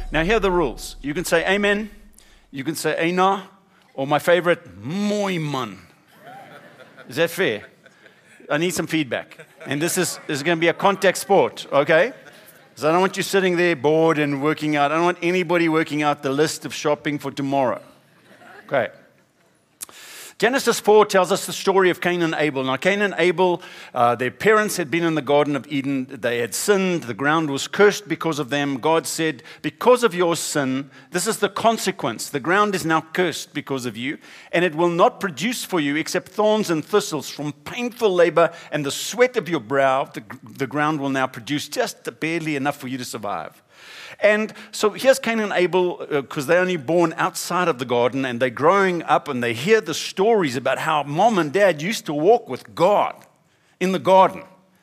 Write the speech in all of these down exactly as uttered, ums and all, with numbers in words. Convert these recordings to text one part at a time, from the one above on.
Now, here are the rules. You can say amen, you can say Eina, or my favorite, moi man. Is that fair? I need some feedback. And this is, this is going to be a contact sport, okay? Because I don't want you sitting there bored and working out. I don't want anybody working out the list of shopping for tomorrow. Okay. Genesis four tells us the story of Cain and Abel. Now, Cain and Abel, uh, their parents had been in the Garden of Eden. They had sinned. The ground was cursed because of them. God said, because of your sin, this is the consequence. The ground is now cursed because of you, and it will not produce for you except thorns and thistles. From painful labor and the sweat of your brow, the, the ground will now produce just barely enough for you to survive. And so here's Cain and Abel, because uh, they're only born outside of the garden, and they're growing up, and they hear the stories about how mom and dad used to walk with God in the garden.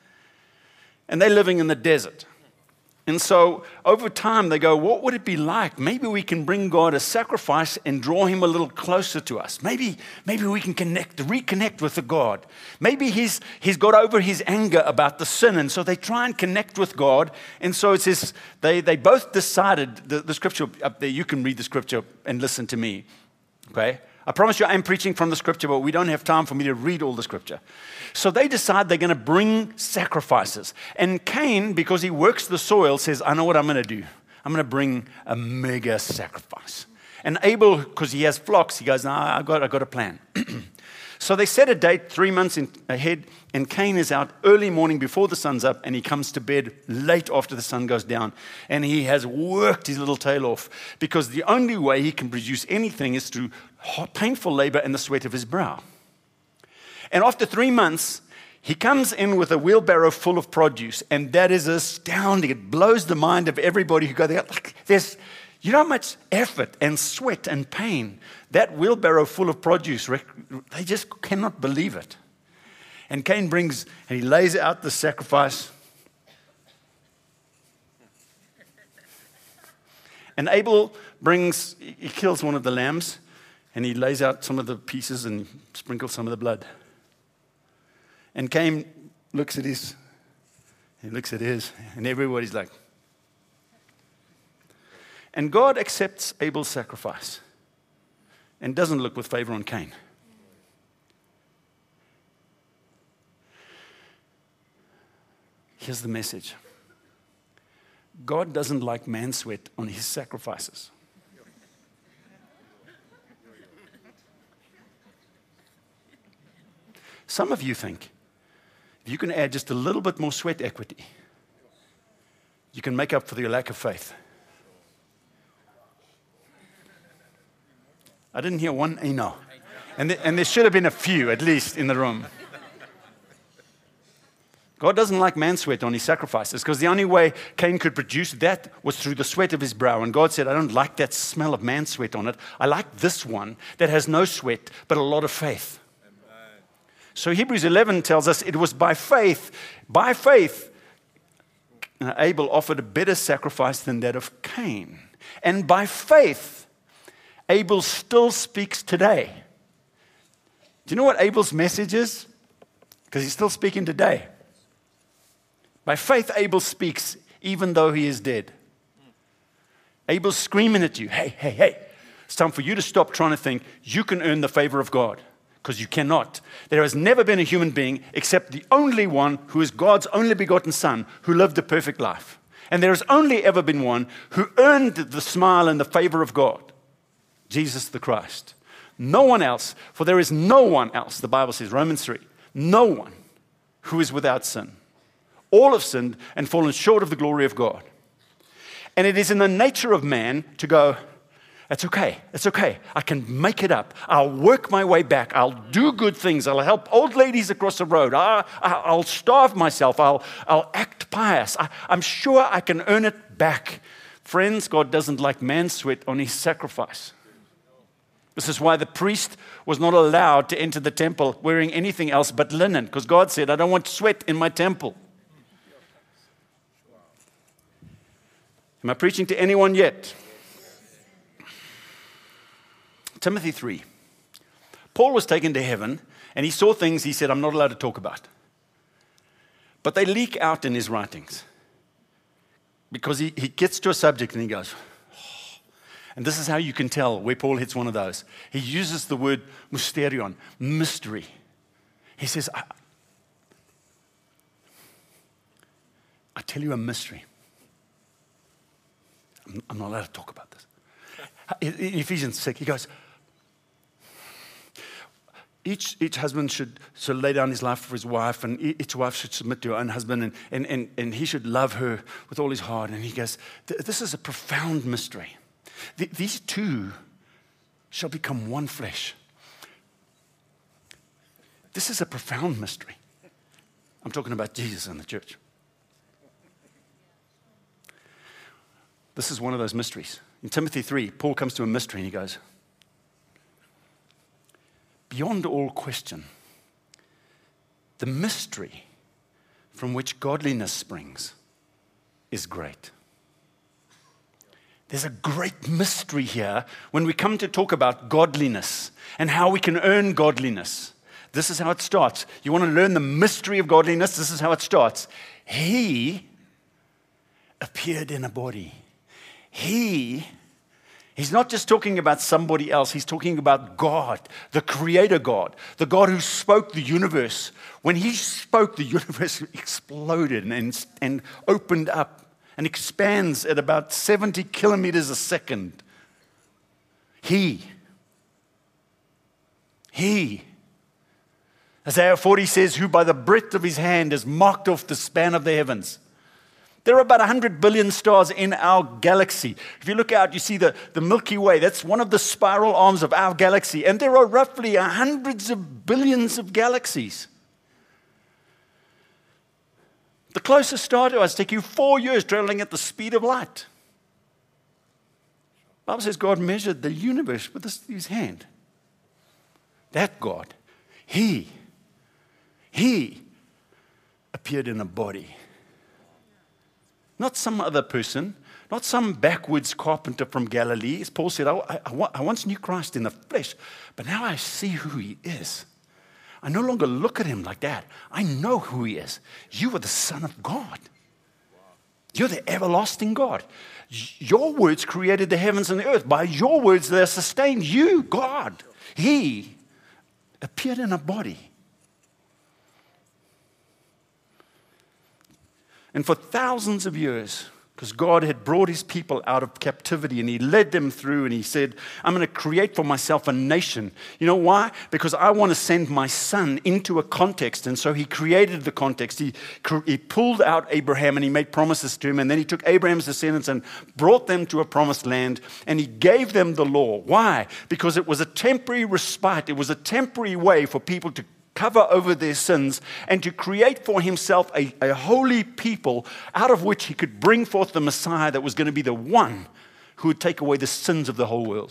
And they're living in the desert. And so over time, they go, what would it be like? Maybe we can bring God a sacrifice and draw him a little closer to us. Maybe, maybe we can connect, reconnect with the God. Maybe he's, he's got over his anger about the sin. And so they try and connect with God. And so it says they, they both decided, the, the scripture up there, you can read the scripture and listen to me. Okay? I promise you I'm preaching from the scripture, but we don't have time for me to read all the scripture. So they decide they're going to bring sacrifices. And Cain, because he works the soil, says, I know what I'm going to do. I'm going to bring a mega sacrifice. And Abel, because he has flocks, he goes, no, I got, I got a plan. So they set a date three months in, ahead, and Cain is out early morning before the sun's up, and he comes to bed late after the sun goes down. And he has worked his little tail off, because the only way he can produce anything is through painful labor and the sweat of his brow. And after three months, he comes in with a wheelbarrow full of produce, and that is astounding. It blows the mind of everybody who go there. Like, there's, you know how much effort and sweat and pain that wheelbarrow full of produce, they just cannot believe it. And Cain brings, and he lays out the sacrifice. And Abel brings, he kills one of the lambs, and he lays out some of the pieces and sprinkles some of the blood. And Cain looks at his, he looks at his, and everybody's like. And God accepts Abel's sacrifice and doesn't look with favor on Cain. Here's the message. God doesn't like man sweat on his sacrifices. Some of you think if you can add just a little bit more sweat equity, you can make up for your lack of faith. I didn't hear one Eina. And there, and there should have been a few, at least, in the room. God doesn't like man sweat on his sacrifices, because the only way Cain could produce that was through the sweat of his brow. And God said, I don't like that smell of man sweat on it. I like this one that has no sweat, but a lot of faith. Amen. So Hebrews eleven tells us it was by faith, by faith, Abel offered a better sacrifice than that of Cain. And by faith, Abel still speaks today. Do you know what Abel's message is? Because he's still speaking today. By faith, Abel speaks even though he is dead. Abel's screaming at you, hey, hey, hey. It's time for you to stop trying to think you can earn the favor of God, because you cannot. There has never been a human being except the only one who is God's only begotten Son who lived a perfect life. And there has only ever been one who earned the smile and the favor of God, Jesus the Christ. No one else, for there is no one else, the Bible says, Romans three, no one who is without sin. All have sinned and fallen short of the glory of God. And it is in the nature of man to go, it's okay, it's okay. I can make it up. I'll work my way back. I'll do good things. I'll help old ladies across the road. I'll, I'll starve myself. I'll, I'll act pious. I, I'm sure I can earn it back. Friends, God doesn't like man sweat on his sacrifice. This is why the priest was not allowed to enter the temple wearing anything else but linen, because God said, I don't want sweat in my temple. Am I preaching to anyone yet? Timothy three. Paul was taken to heaven, and he saw things he said, I'm not allowed to talk about. But they leak out in his writings. Because he, he gets to a subject and he goes, oh, And this is how you can tell where Paul hits one of those. He uses the word mysterion, mystery. He says, I, I tell you a mystery. I'm, I'm not allowed to talk about this. In, in Ephesians six, he goes, Each, each husband should, should lay down his life for his wife, and each wife should submit to her own husband, and, and, and, and he should love her with all his heart. And he goes, this is a profound mystery. The, these two shall become one flesh. This is a profound mystery. I'm talking about Jesus and the church. This is one of those mysteries. In Timothy three, Paul comes to a mystery and he goes, beyond all question, the mystery from which godliness springs is great. There's a great mystery here when we come to talk about godliness and how we can earn godliness. This is how it starts. You want to learn the mystery of godliness? This is how it starts. He appeared in a body. He He's not just talking about somebody else. He's talking about God, the creator God, the God who spoke the universe. When he spoke, the universe exploded and, and opened up and expands at about seventy kilometers a second. He. He. Isaiah forty says, who by the breadth of his hand has marked off the span of the heavens. There are about one hundred billion stars in our galaxy. If you look out, you see the, the Milky Way. That's one of the spiral arms of our galaxy. And there are roughly hundreds of billions of galaxies. The closest star to us takes you four years traveling at the speed of light. The Bible says God measured the universe with his, his hand. That God, he, he appeared in a body. Not some other person, not some backwoods carpenter from Galilee. As Paul said, I, I, I once knew Christ in the flesh, but now I see who he is. I no longer look at him like that. I know who he is. You are the Son of God. You're the everlasting God. Your words created the heavens and the earth. By your words, they sustained you, God. He appeared in a body. And for thousands of years, because God had brought his people out of captivity and he led them through and he said, I'm going to create for myself a nation. You know why? Because I want to send my son into a context. And so he created the context. He, he pulled out Abraham and he made promises to him. And then he took Abraham's descendants and brought them to a promised land and he gave them the law. Why? Because it was a temporary respite. It was a temporary way for people to cover over their sins, and to create for himself a, a holy people out of which he could bring forth the Messiah that was going to be the one who would take away the sins of the whole world.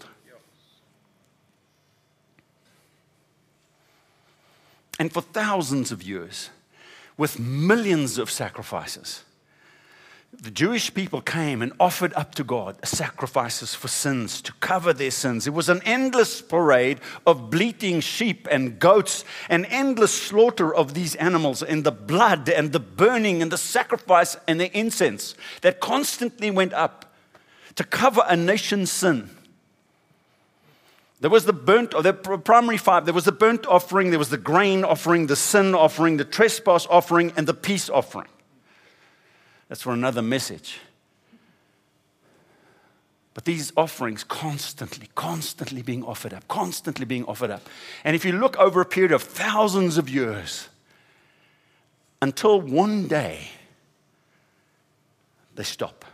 And for thousands of years, with millions of sacrifices, the Jewish people came and offered up to God sacrifices for sins, to cover their sins. It was an endless parade of bleating sheep and goats, an endless slaughter of these animals, and the blood and the burning and the sacrifice and the incense that constantly went up to cover a nation's sin. There was the burnt, or the primary five, there was the burnt offering, there was the grain offering, the sin offering, the trespass offering, and the peace offering. That's for another message. But these offerings constantly, constantly being offered up, constantly being offered up. And if you look over a period of thousands of years, until one day, they stop.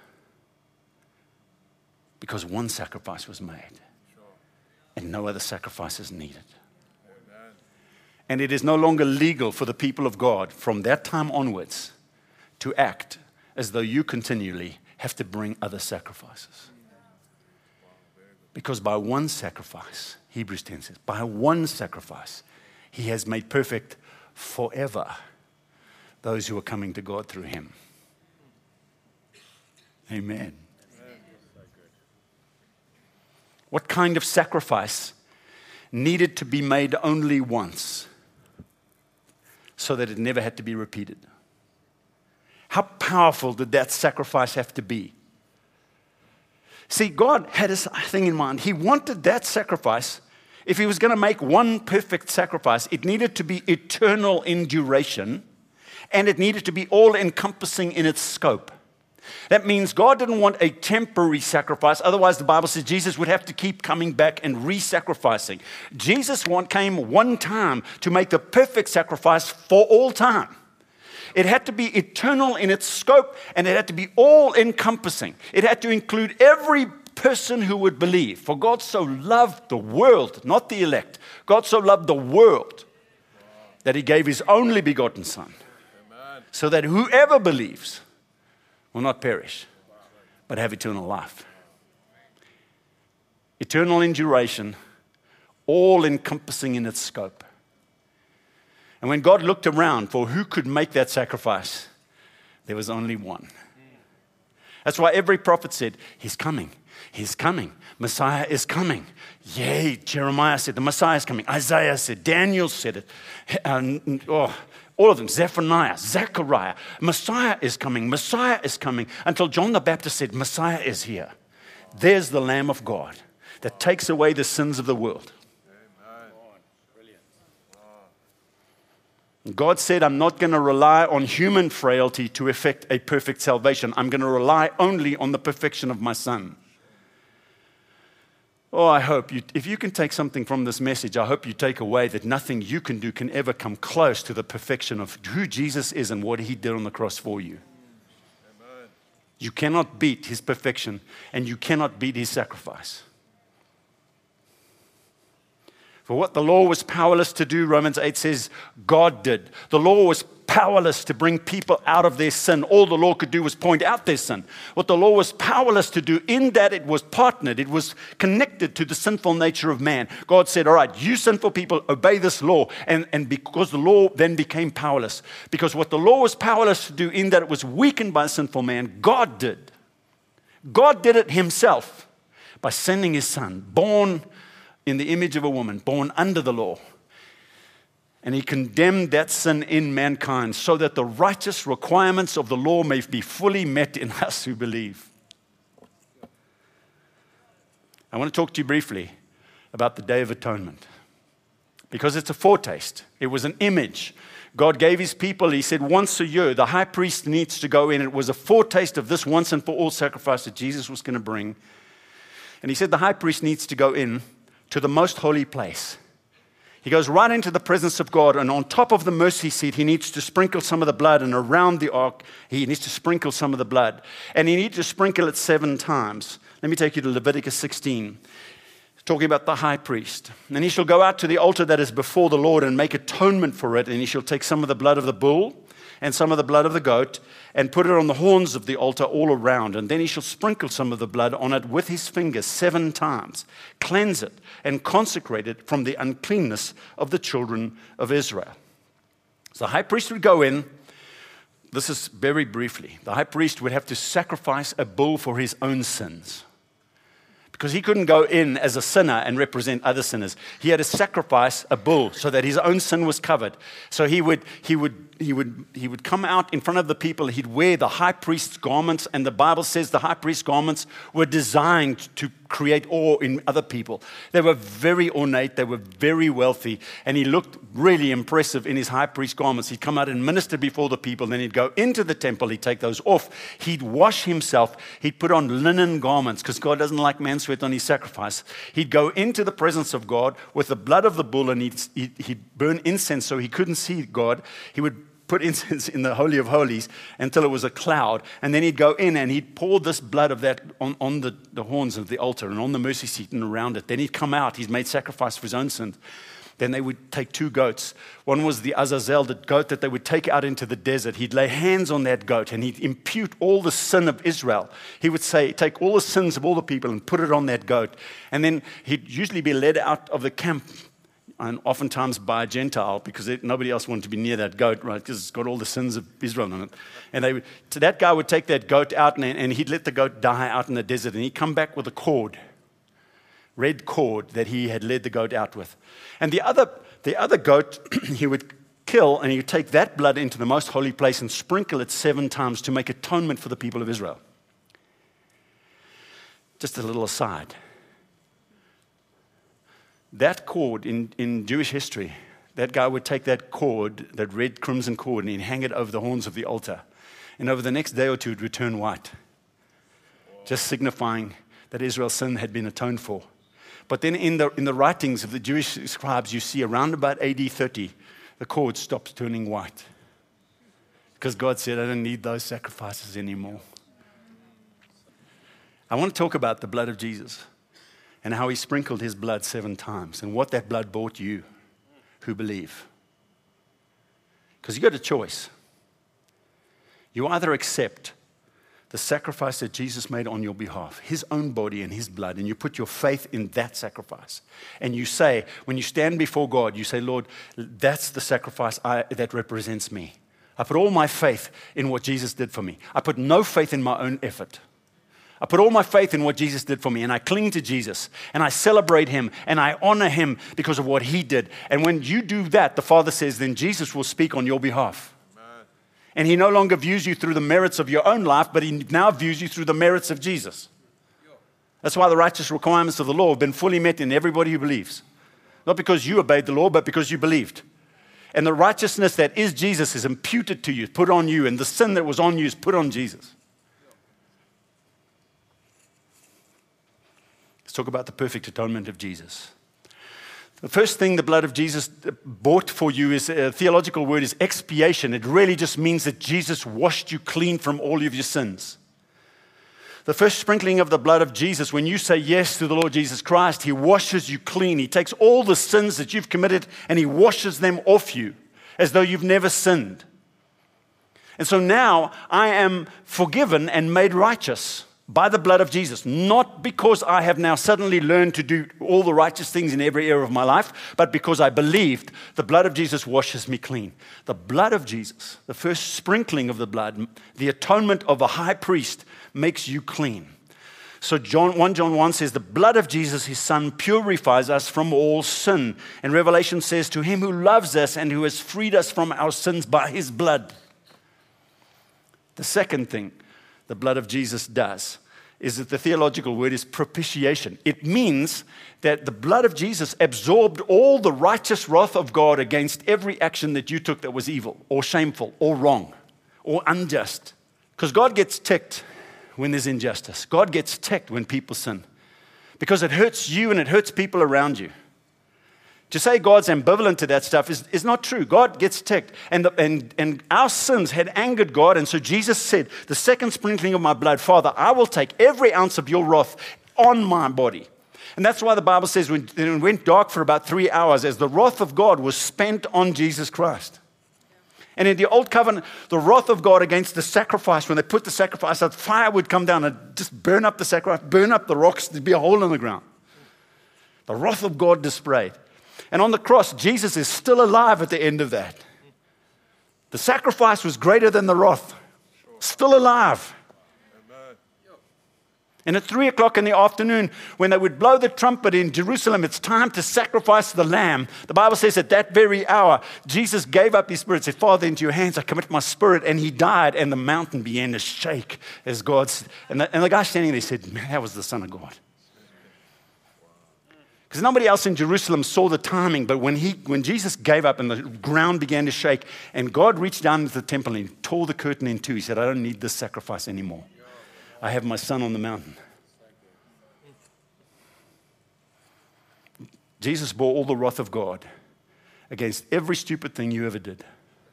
Because one sacrifice was made. And no other sacrifice is needed. And it is no longer legal for the people of God from that time onwards to act as though you continually have to bring other sacrifices. Because by one sacrifice, Hebrews ten says, by one sacrifice, he has made perfect forever those who are coming to God through him. Amen. What kind of sacrifice needed to be made only once so that it never had to be repeated? How powerful did that sacrifice have to be? See, God had his thing in mind. He wanted that sacrifice. If he was going to make one perfect sacrifice, it needed to be eternal in duration, and it needed to be all-encompassing in its scope. That means God didn't want a temporary sacrifice. Otherwise, the Bible says Jesus would have to keep coming back and re-sacrificing. Jesus came one time to make the perfect sacrifice for all time. It had to be eternal in its scope, and it had to be all-encompassing. It had to include every person who would believe. For God so loved the world, not the elect. God so loved the world that he gave his only begotten Son, so that whoever believes will not perish, but have eternal life. Eternal in duration, all-encompassing in its scope. And when God looked around for who could make that sacrifice, there was only one. That's why every prophet said, he's coming, he's coming, Messiah is coming. Yay, Jeremiah said, the Messiah is coming. Isaiah said, Daniel said it. Uh, oh, all of them, Zephaniah, Zechariah, Messiah is coming, Messiah is coming, until John the Baptist said, Messiah is here. There's the Lamb of God that takes away the sins of the world. God said, I'm not going to rely on human frailty to effect a perfect salvation. I'm going to rely only on the perfection of my Son. Oh, I hope, you, if you can take something from this message, I hope you take away that nothing you can do can ever come close to the perfection of who Jesus is and what he did on the cross for you. Amen. You cannot beat his perfection, and you cannot beat his sacrifice. For what the law was powerless to do, Romans eight says, God did. The law was powerless to bring people out of their sin. All the law could do was point out their sin. What the law was powerless to do, in that it was partnered, it was connected to the sinful nature of man. God said, all right, you sinful people, obey this law. And, and because the law then became powerless. Because what the law was powerless to do, in that it was weakened by sinful man, God did. God did it himself by sending his Son, born in the image of a woman, born under the law. And he condemned that sin in mankind so that the righteous requirements of the law may be fully met in us who believe. I want to talk to you briefly about the Day of Atonement, because it's a foretaste. It was an image. God gave his people, he said, once a year, the high priest needs to go in. It was a foretaste of this once and for all sacrifice that Jesus was going to bring. And he said the high priest needs to go in to the most holy place. He goes right into the presence of God, and on top of the mercy seat, he needs to sprinkle some of the blood, and around the ark, he needs to sprinkle some of the blood. And he needs to sprinkle it seven times. Let me take you to Leviticus sixteen, talking about the high priest. And he shall go out to the altar that is before the Lord and make atonement for it, and he shall take some of the blood of the bull and some of the blood of the goat, and put it on the horns of the altar all around. And then he shall sprinkle some of the blood on it with his fingers seven times, cleanse it, and consecrate it from the uncleanness of the children of Israel. So the high priest would go in. This is very briefly. The high priest would have to sacrifice a bull for his own sins, because he couldn't go in as a sinner and represent other sinners. He had to sacrifice a bull so that his own sin was covered. So he would, he would, he would, he would come out in front of the people. He'd wear the high priest's garments, and the Bible says the high priest's garments were designed to create awe in other people. They were very ornate. They were very wealthy, and he looked really impressive in his high priest garments. He'd come out and minister before the people. Then he'd go into the temple. He'd take those off. He'd wash himself. He'd put on linen garments, because God doesn't like man sweat on his sacrifice. He'd go into the presence of God with the blood of the bull, and he'd, he'd, he'd burn incense so he couldn't see God. He would put incense in the Holy of Holies until it was a cloud, and then he'd go in and he'd pour this blood of that on, on the, the horns of the altar and on the mercy seat and around it. Then he'd come out. He's made sacrifice for his own sins. Then they would take two goats. One was the Azazel, the goat that they would take out into the desert. He'd lay hands on that goat, and he'd impute all the sin of Israel. He would say, take all the sins of all the people and put it on that goat. And then he'd usually be led out of the camp, and oftentimes by a Gentile, because it, nobody else wanted to be near that goat, right? Because it's got all the sins of Israel in it. And they would, so that guy would take that goat out, and, and he'd let the goat die out in the desert, and he'd come back with a cord, red cord that he had led the goat out with. And the other, the other goat he would kill, and he would take that blood into the most holy place and sprinkle it seven times to make atonement for the people of Israel. Just a little aside. That cord in, in Jewish history, that guy would take that cord, that red crimson cord, and he'd hang it over the horns of the altar. And over the next day or two, it would turn white, just signifying that Israel's sin had been atoned for. But then in the, in the writings of the Jewish scribes, you see around about A D thirty, the cord stops turning white. Because God said, I don't need those sacrifices anymore. I want to talk about the blood of Jesus and how he sprinkled his blood seven times and what that blood bought you who believe. Because you got a choice. You either accept the sacrifice that Jesus made on your behalf, his own body and his blood, and you put your faith in that sacrifice. And you say, when you stand before God, you say, Lord, that's the sacrifice I, that represents me. I put all my faith in what Jesus did for me. I put no faith in my own effort. I put all my faith in what Jesus did for me, and I cling to Jesus, and I celebrate him, and I honor him because of what he did. And when you do that, the Father says, then Jesus will speak on your behalf. Amen. And he no longer views you through the merits of your own life, but he now views you through the merits of Jesus. That's why the righteous requirements of the law have been fully met in everybody who believes. Not because you obeyed the law, but because you believed. And the righteousness that is Jesus is imputed to you, put on you, and the sin that was on you is put on Jesus. Let's talk about the perfect atonement of Jesus. The first thing the blood of Jesus bought for you is a theological word is expiation. It really just means that Jesus washed you clean from all of your sins. The first sprinkling of the blood of Jesus, when you say yes to the Lord Jesus Christ, he washes you clean. He takes all the sins that you've committed and he washes them off you as though you've never sinned. And so now I am forgiven and made righteous by the blood of Jesus, not because I have now suddenly learned to do all the righteous things in every area of my life, but because I believed the blood of Jesus washes me clean. The blood of Jesus, the first sprinkling of the blood, the atonement of a high priest makes you clean. So John, First John one says, the blood of Jesus, his son, purifies us from all sin. And Revelation says, to him who loves us and who has freed us from our sins by his blood. The second thing the blood of Jesus does is that the theological word is propitiation. It means that the blood of Jesus absorbed all the righteous wrath of God against every action that you took that was evil or shameful or wrong or unjust. Because God gets ticked when there's injustice. God gets ticked when people sin because it hurts you and it hurts people around you. To say God's ambivalent to that stuff is, is not true. God gets ticked. And, the, and, and our sins had angered God. And so Jesus said, the second sprinkling of my blood, Father, I will take every ounce of your wrath on my body. And that's why the Bible says when it went dark for about three hours as the wrath of God was spent on Jesus Christ. And in the old covenant, the wrath of God against the sacrifice, when they put the sacrifice out, fire would come down and just burn up the sacrifice, burn up the rocks, there'd be a hole in the ground. The wrath of God displayed. And on the cross, Jesus is still alive at the end of that. The sacrifice was greater than the wrath. Still alive. And at three o'clock in the afternoon, when they would blow the trumpet in Jerusalem, it's time to sacrifice the lamb. The Bible says at that very hour, Jesus gave up his spirit, said, Father, into your hands I commit my spirit. And he died, and the mountain began to shake as God said. And the, and the guy standing there said, man, that was the Son of God. Because nobody else in Jerusalem saw the timing, but when he, when Jesus gave up and the ground began to shake, and God reached down into the temple and he tore the curtain in two, he said, I don't need this sacrifice anymore. I have my son on the mountain. Jesus bore all the wrath of God against every stupid thing you ever did.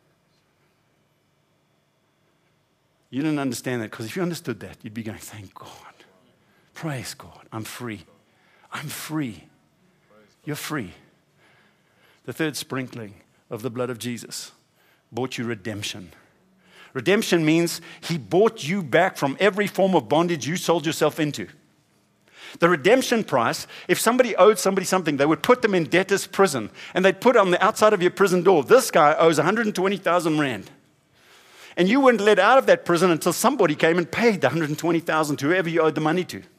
You didn't understand that, because if you understood that, you'd be going, thank God. Praise God. I'm free. I'm free. You're free. The third sprinkling of the blood of Jesus bought you redemption. Redemption means he bought you back from every form of bondage you sold yourself into. The redemption price, if somebody owed somebody something, they would put them in debtor's prison, and they'd put on the outside of your prison door, this guy owes one hundred twenty thousand rand. And you weren't let out of that prison until somebody came and paid the one hundred twenty thousand to whoever you owed the money to.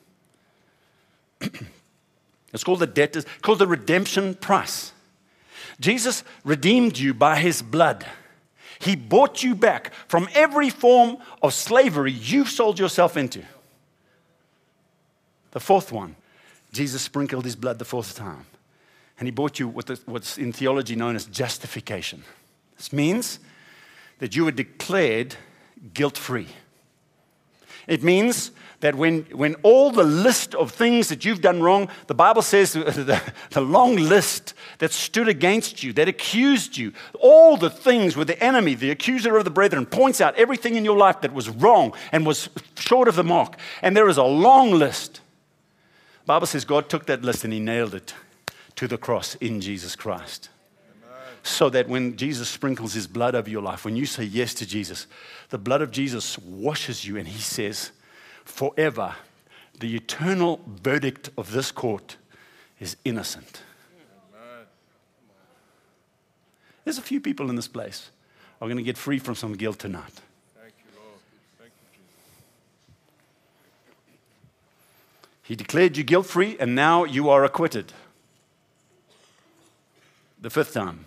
It's called the debtors, called the redemption price. Jesus redeemed you by his blood. He bought you back from every form of slavery you sold yourself into. The fourth one, Jesus sprinkled his blood the fourth time. And he bought you what the, what's in theology known as justification. This means that you were declared guilt-free. It means that when, when all the list of things that you've done wrong, the Bible says the, the long list that stood against you, that accused you, all the things where the enemy, the accuser of the brethren, points out everything in your life that was wrong and was short of the mark. And there is a long list. The Bible says God took that list and he nailed it to the cross in Jesus Christ. Amen. So that when Jesus sprinkles his blood over your life, when you say yes to Jesus, the blood of Jesus washes you and he says, forever, the eternal verdict of this court is innocent. Amen. There's a few people in this place who are going to get free from some guilt tonight. Thank you, Lord. Thank you, Jesus. He declared you guilt-free and now you are acquitted. The fifth time.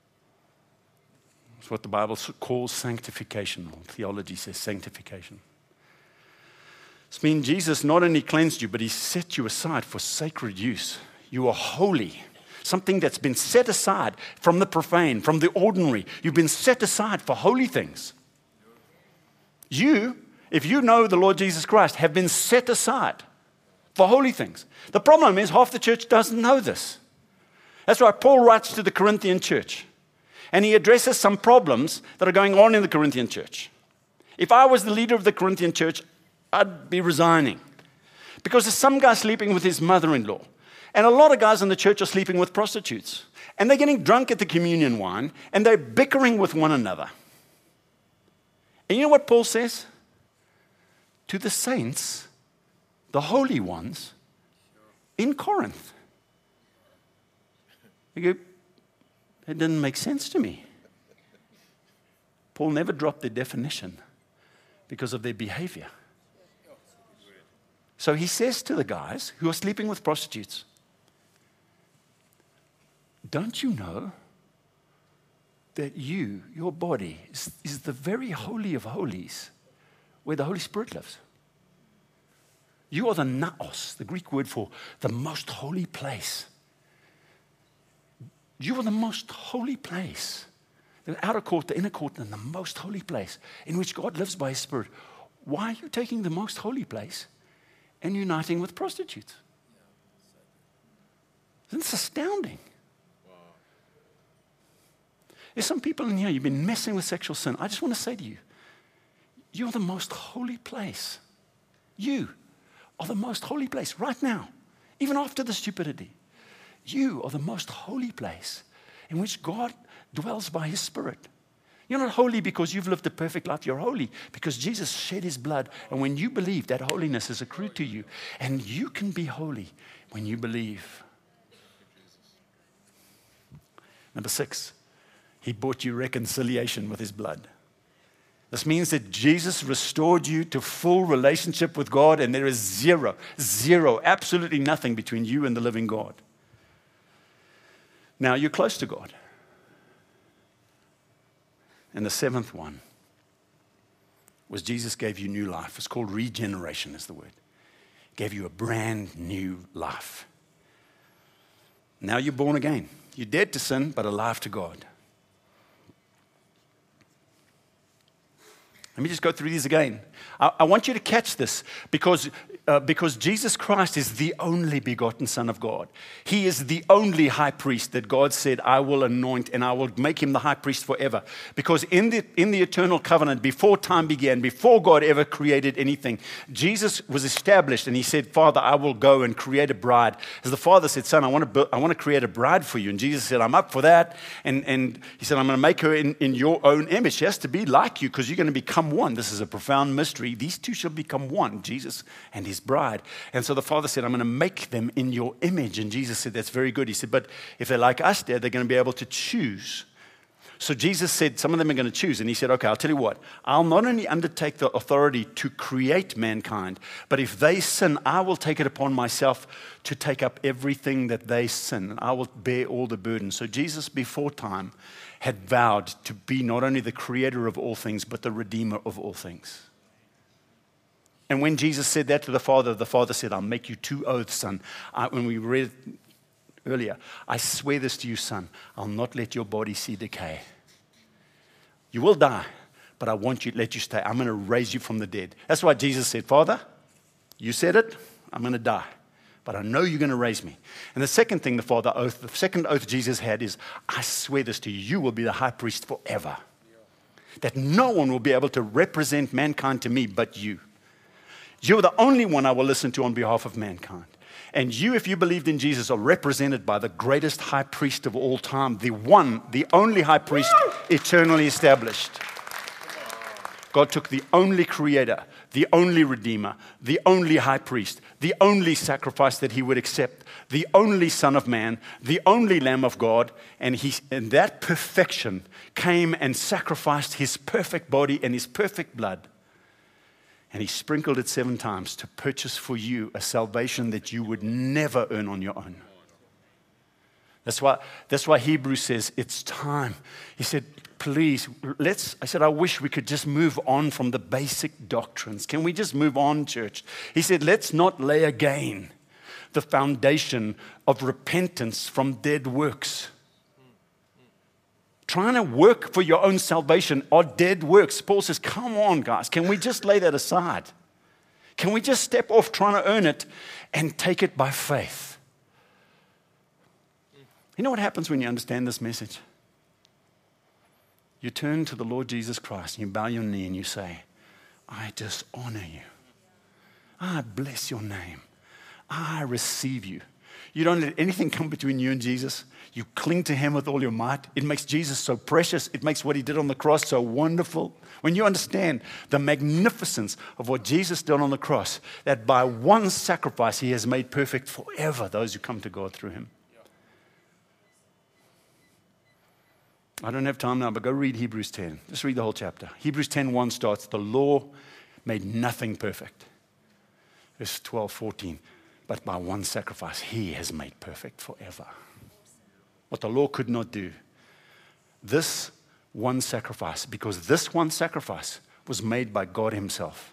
It's what the Bible calls sanctification, or theology says sanctification. This means Jesus not only cleansed you, but he set you aside for sacred use. You are holy. Something that's been set aside from the profane, from the ordinary. You've been set aside for holy things. You, if you know the Lord Jesus Christ, have been set aside for holy things. The problem is half the church doesn't know this. That's why Paul writes to the Corinthian church. And he addresses some problems that are going on in the Corinthian church. If I was the leader of the Corinthian church, I'd be resigning. Because there's some guy sleeping with his mother-in-law. And a lot of guys in the church are sleeping with prostitutes. And they're getting drunk at the communion wine. And they're bickering with one another. And you know what Paul says? To the saints, the holy ones, in Corinth. You go, that didn't make sense to me. Paul never dropped their definition because of their behavior. So he says to the guys who are sleeping with prostitutes, don't you know that you, your body, is, is the very holy of holies where the Holy Spirit lives? You are the naos, the Greek word for the most holy place. You are the most holy place. The outer court, the inner court, and the most holy place in which God lives by his Spirit. Why are you taking the most holy place and uniting with prostitutes? Isn't this astounding? Wow. There's some people in here, you've been messing with sexual sin. I just want to say to you, you're the most holy place. You are the most holy place right now, even after the stupidity. You are the most holy place in which God dwells by his Spirit. You're not holy because you've lived a perfect life. You're holy because Jesus shed his blood. And when you believe, that holiness is accrued to you. And you can be holy when you believe. Number six, he bought you reconciliation with his blood. This means that Jesus restored you to full relationship with God, and there is zero, zero, absolutely nothing between you and the living God. Now you're close to God. And the seventh one was Jesus gave you new life. It's called regeneration is the word. Gave you a brand new life. Now you're born again. You're dead to sin, but alive to God. Let me just go through these again. I, I want you to catch this because, uh, because Jesus Christ is the only begotten Son of God. He is the only high priest that God said, I will anoint and I will make him the high priest forever. Because in the, in the eternal covenant, before time began, before God ever created anything, Jesus was established and he said, Father, I will go and create a bride. As the Father said, Son, I want to, build, I want to create a bride for you. And Jesus said, I'm up for that. And, and he said, I'm going to make her in, in your own image. She has to be like you because you're going to become one. This is a profound mystery. These two shall become one, Jesus and his bride. And so the Father said, I'm going to make them in your image. And Jesus said, that's very good. He said, but if they're like us, Dad, they're going to be able to choose. So Jesus said, some of them are going to choose. And he said, okay, I'll tell you what. I'll not only undertake the authority to create mankind, but if they sin, I will take it upon myself to take up everything that they sin. And I will bear all the burden. So Jesus, before time, had vowed to be not only the creator of all things, but the redeemer of all things. And when Jesus said that to the Father, the Father said, I'll make you two oaths, son. I, when we read it earlier, I swear this to you, son, I'll not let your body see decay. You will die, but I want you to let you stay. I'm going to raise you from the dead. That's why Jesus said, Father, you said it, I'm going to die. But I know you're going to raise me. And the second thing the Father oath, the second oath Jesus had is, I swear this to you, you will be the high priest forever. That no one will be able to represent mankind to me but you. You're the only one I will listen to on behalf of mankind. And you, if you believed in Jesus, are represented by the greatest high priest of all time, the one, the only high priest eternally established. God took the only creator, the only redeemer, the only high priest, the only sacrifice that he would accept, the only Son of Man, the only Lamb of God, and he, in that perfection came and sacrificed his perfect body and his perfect blood. And he sprinkled it seven times to purchase for you a salvation that you would never earn on your own. That's why, that's why Hebrews says it's time. He said, please, let's, I said, I wish we could just move on from the basic doctrines. Can we just move on, church? He said, let's not lay again the foundation of repentance from dead works. Trying to work for your own salvation are dead works. Paul says, come on, guys. Can we just lay that aside? Can we just step off trying to earn it and take it by faith? You know what happens when you understand this message? You turn to the Lord Jesus Christ and you bow your knee and you say, I just honor you. I bless your name. I receive you. You don't let anything come between you and Jesus. You cling to him with all your might. It makes Jesus so precious. It makes what he did on the cross so wonderful. When you understand the magnificence of what Jesus did on the cross, that by one sacrifice he has made perfect forever those who come to God through him. I don't have time now, but go read Hebrews ten. Just read the whole chapter. Hebrews ten one starts, the law made nothing perfect. Verse twelve, fourteen. But by one sacrifice, he has made perfect forever. What the law could not do. This one sacrifice, because this one sacrifice was made by God himself.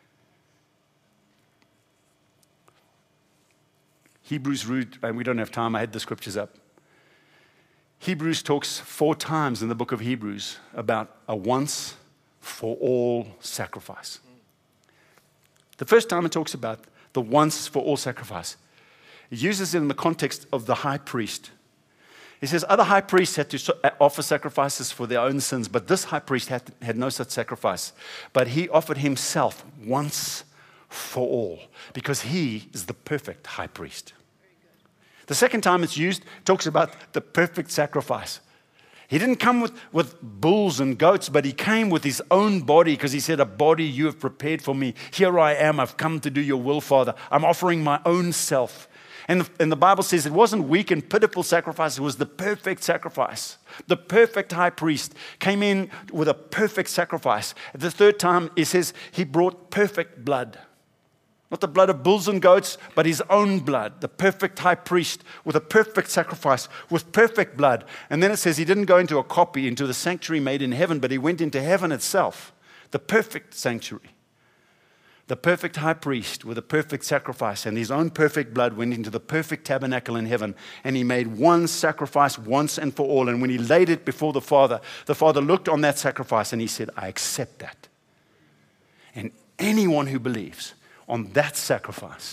Hebrews, and we don't have time, I had the scriptures up. Hebrews talks four times in the book of Hebrews about a once for all sacrifice. The first time it talks about the once for all sacrifice. It uses it in the context of the high priest. He says other high priests had to offer sacrifices for their own sins, but this high priest had, had no such sacrifice. But he offered himself once for all, because he is the perfect high priest. The second time it's used, it talks about the perfect sacrifice. He didn't come with, with bulls and goats, but he came with his own body, because he said, a body you have prepared for me. Here I am. I've come to do your will, Father. I'm offering my own self. And the, and the Bible says it wasn't weak and pitiful sacrifice. It was the perfect sacrifice. The perfect high priest came in with a perfect sacrifice. The third time, it says he brought perfect blood. Not the blood of bulls and goats, but his own blood. The perfect high priest with a perfect sacrifice, with perfect blood. And then it says he didn't go into a copy, into the sanctuary made in heaven, but he went into heaven itself. The perfect sanctuary. The perfect high priest with a perfect sacrifice, and his own perfect blood went into the perfect tabernacle in heaven. And he made one sacrifice once and for all. And when he laid it before the Father, the Father looked on that sacrifice and he said, I accept that. And anyone who believes on that sacrifice,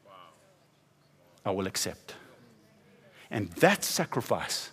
I will accept. And that sacrifice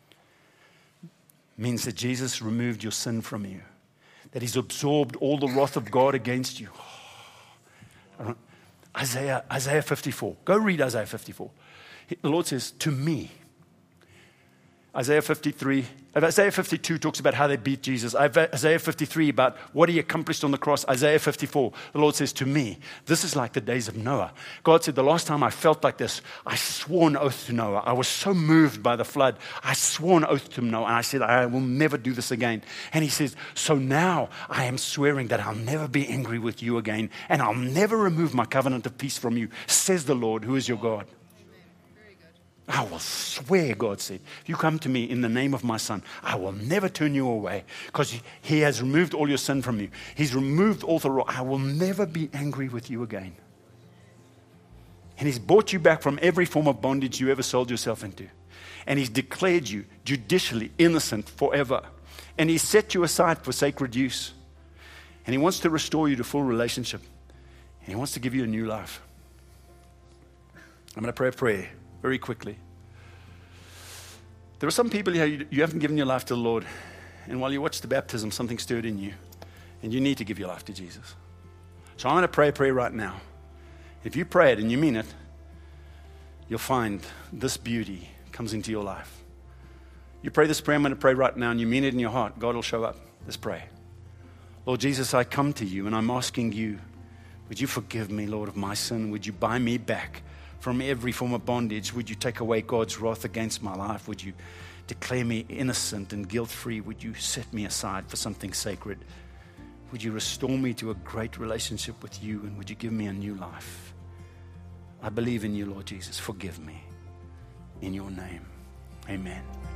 means that Jesus removed your sin from you, that he's absorbed all the wrath of God against you. Oh, Isaiah, Isaiah fifty-four. Go read Isaiah fifty-four. The Lord says, to me. Isaiah fifty-three, Isaiah fifty-two talks about how they beat Jesus. Isaiah fifty-three about what he accomplished on the cross. Isaiah fifty-four, the Lord says, to me, this is like the days of Noah. God said, the last time I felt like this, I swore an oath to Noah. I was so moved by the flood. I swore an oath to Noah. And I said, I will never do this again. And he says, so now I am swearing that I'll never be angry with you again. And I'll never remove my covenant of peace from you, says the Lord, who is your God. I will swear, God said, if you come to me in the name of my Son, I will never turn you away because he has removed all your sin from you. He's removed all the wrong. I will never be angry with you again. And he's brought you back from every form of bondage you ever sold yourself into. And he's declared you judicially innocent forever. And he set you aside for sacred use. And he wants to restore you to full relationship. And he wants to give you a new life. I'm going to pray a prayer very quickly. There are some people here, you, you haven't given your life to the Lord. And while you watch the baptism, something stirred in you. And you need to give your life to Jesus. So I'm going to pray a prayer right now. If you pray it and you mean it, you'll find this beauty comes into your life. You pray this prayer I'm going to pray right now and you mean it in your heart, God will show up. Let's pray. Lord Jesus, I come to you and I'm asking you, would you forgive me, Lord, of my sin? Would you buy me back from every form of bondage? Would you take away God's wrath against my life? Would you declare me innocent and guilt-free? Would you set me aside for something sacred? Would you restore me to a great relationship with you? And would you give me a new life? I believe in you, Lord Jesus. Forgive me. In your name, amen.